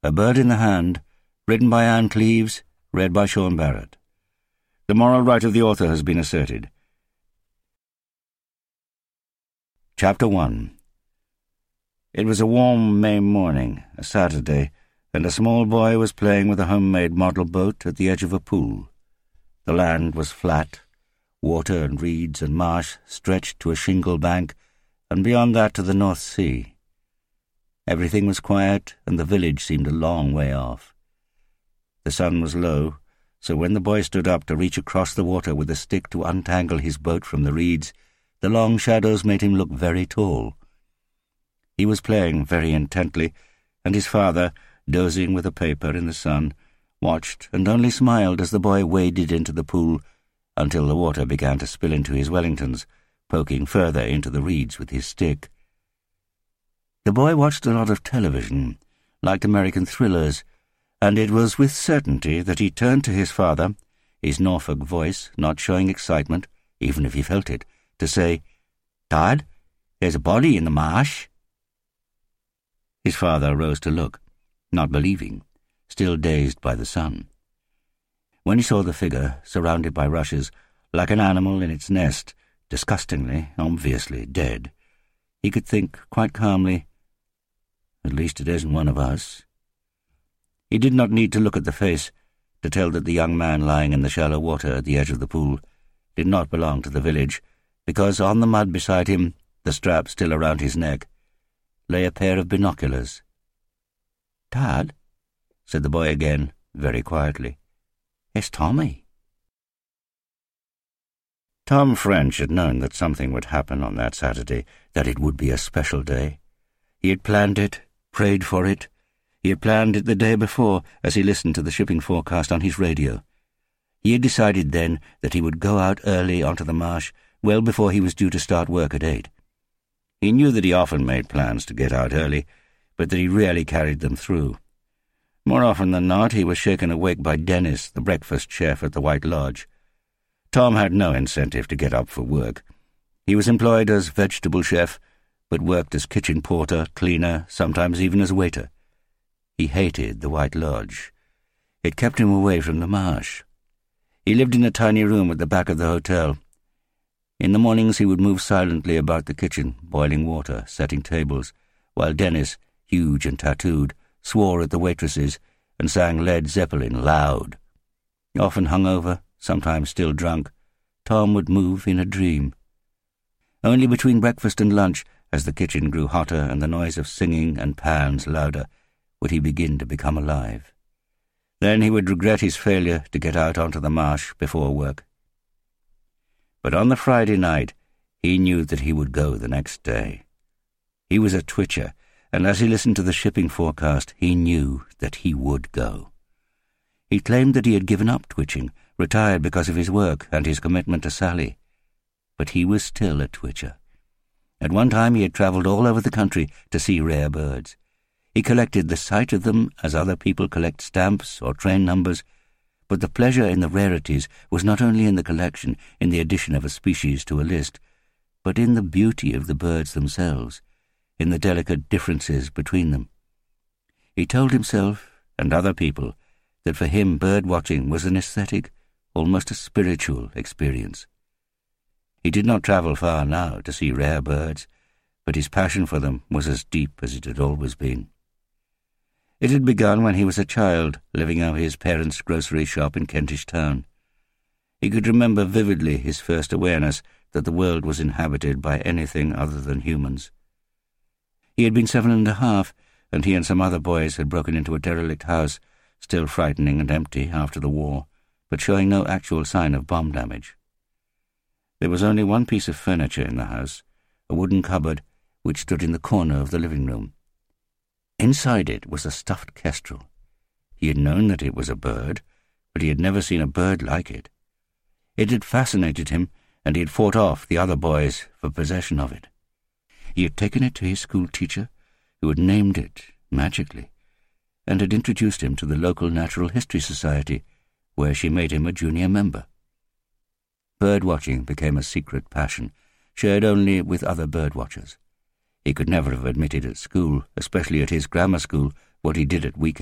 A Bird in the Hand, written by Anne Cleeves, read by Sean Barrett. The moral right of the author has been asserted. Chapter 1. It was a warm May morning, a Saturday, and a small boy was playing with a homemade model boat at the edge of a pool. The land was flat. Water and reeds and marsh stretched to a shingle bank, and beyond that to the North Sea. Everything was quiet, and the village seemed a long way off. The sun was low, so when the boy stood up to reach across the water with a stick to untangle his boat from the reeds, the long shadows made him look very tall. He was playing very intently, and his father, dozing with a paper in the sun, watched and only smiled as the boy waded into the pool until the water began to spill into his Wellingtons, poking further into the reeds with his stick. The boy watched a lot of television, liked American thrillers, and it was with certainty that he turned to his father, his Norfolk voice not showing excitement, even if he felt it, to say, "Dad, there's a body in the marsh." His father rose to look, not believing, still dazed by the sun. When he saw the figure, surrounded by rushes, like an animal in its nest, disgustingly, obviously dead, he could think quite calmly, "At least it isn't one of us." He did not need to look at the face to tell that the young man lying in the shallow water at the edge of the pool did not belong to the village, because on the mud beside him, the strap still around his neck, lay a pair of binoculars. "Dad," said the boy again, very quietly, "it's Tommy." Tom French had known that something would happen on that Saturday, that it would be a special day. He had planned it, prayed for it. He had planned it the day before as he listened to the shipping forecast on his radio. He had decided then that he would go out early onto the marsh well before he was due to start work at 8. He knew that he often made plans to get out early, but that he rarely carried them through. More often than not, he was shaken awake by Dennis, the breakfast chef at the White Lodge. Tom had no incentive to get up for work. He was employed as vegetable chef, but worked as kitchen porter, cleaner, sometimes even as waiter. He hated the White Lodge. It kept him away from the marsh. He lived in a tiny room at the back of the hotel. In the mornings he would move silently about the kitchen, boiling water, setting tables, while Dennis, huge and tattooed, swore at the waitresses and sang Led Zeppelin loud. Often hungover, sometimes still drunk, Tom would move in a dream. Only between breakfast and lunch, as the kitchen grew hotter and the noise of singing and pans louder, would he begin to become alive. Then he would regret his failure to get out onto the marsh before work. But on the Friday night, he knew that he would go the next day. He was a twitcher, and as he listened to the shipping forecast, he knew that he would go. He claimed that he had given up twitching, retired because of his work and his commitment to Sally. But he was still a twitcher. At one time he had travelled all over the country to see rare birds. He collected the sight of them as other people collect stamps or train numbers, but the pleasure in the rarities was not only in the collection, in the addition of a species to a list, but in the beauty of the birds themselves, in the delicate differences between them. He told himself, and other people, that for him bird-watching was an aesthetic, almost a spiritual experience. He did not travel far now to see rare birds, but his passion for them was as deep as it had always been. It had begun when he was a child, living out his parents' grocery shop in Kentish Town. He could remember vividly his first awareness that the world was inhabited by anything other than humans. He had been 7.5, and he and some other boys had broken into a derelict house, still frightening and empty after the war, but showing no actual sign of bomb damage. There was only one piece of furniture in the house, a wooden cupboard which stood in the corner of the living room. Inside it was a stuffed kestrel. He had known that it was a bird, but he had never seen a bird like it. It had fascinated him, and he had fought off the other boys for possession of it. He had taken it to his school teacher, who had named it, magically, and had introduced him to the local Natural History Society, where she made him a junior member. Bird-watching became a secret passion, shared only with other bird-watchers. He could never have admitted at school, especially at his grammar school, what he did at weekends.